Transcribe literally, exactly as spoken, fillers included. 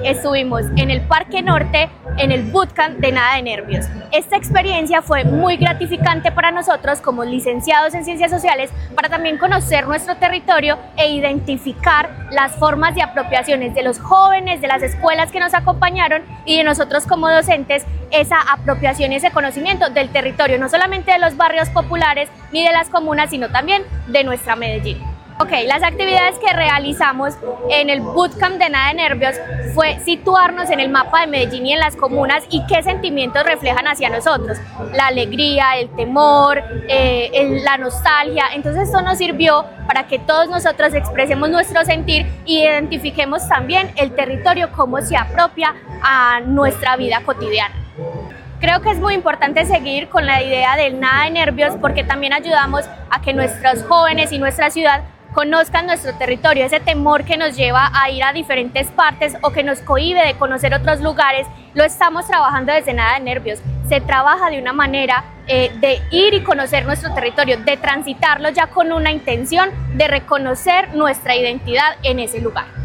estuvimos en el Parque Norte en el bootcamp de Nada de Nervios. Esta experiencia fue muy gratificante para nosotros como licenciados en Ciencias Sociales para también conocer nuestro territorio e identificar las formas de apropiaciones de los jóvenes, de las escuelas que nos acompañaron y de nosotros como docentes, esa apropiación y ese conocimiento del territorio, no solamente de los barrios populares ni de las comunas, sino también de nuestra Medellín. Ok, las actividades que realizamos en el bootcamp de Nada de Nervios fue situarnos en el mapa de Medellín y en las comunas y qué sentimientos reflejan hacia nosotros, la alegría, el temor, eh, el, la nostalgia. Entonces esto nos sirvió para que todos nosotros expresemos nuestro sentir y identifiquemos también el territorio, cómo se apropia a nuestra vida cotidiana. Creo que es muy importante seguir con la idea del Nada de Nervios porque también ayudamos a que nuestros jóvenes y nuestra ciudad conozcan nuestro territorio, ese temor que nos lleva a ir a diferentes partes o que nos cohíbe de conocer otros lugares, lo estamos trabajando desde Nada de Nervios. Se trabaja de una manera eh, de ir y conocer nuestro territorio, de transitarlo ya con una intención de reconocer nuestra identidad en ese lugar.